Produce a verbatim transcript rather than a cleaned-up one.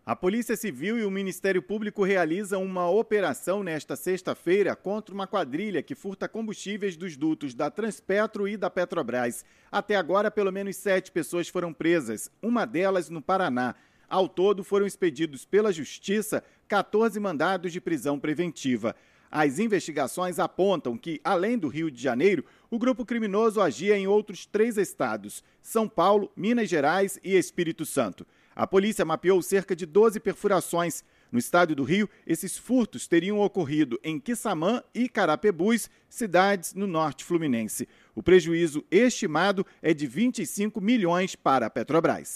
A Polícia Civil e o Ministério Público realizam uma operação nesta sexta-feira contra uma quadrilha que furta combustíveis dos dutos da Transpetro e da Petrobras. Até agora, pelo menos sete pessoas foram presas, uma delas no Paraná. Ao todo, foram expedidos pela Justiça quatorze mandados de prisão preventiva. As investigações apontam que, além do Rio de Janeiro, o grupo criminoso agia em outros três estados: São Paulo, Minas Gerais e Espírito Santo. A polícia mapeou cerca de doze perfurações. No estado do Rio, esses furtos teriam ocorrido em Quissamã e Carapebus, cidades no norte fluminense. O prejuízo estimado é de vinte e cinco milhões para a Petrobras.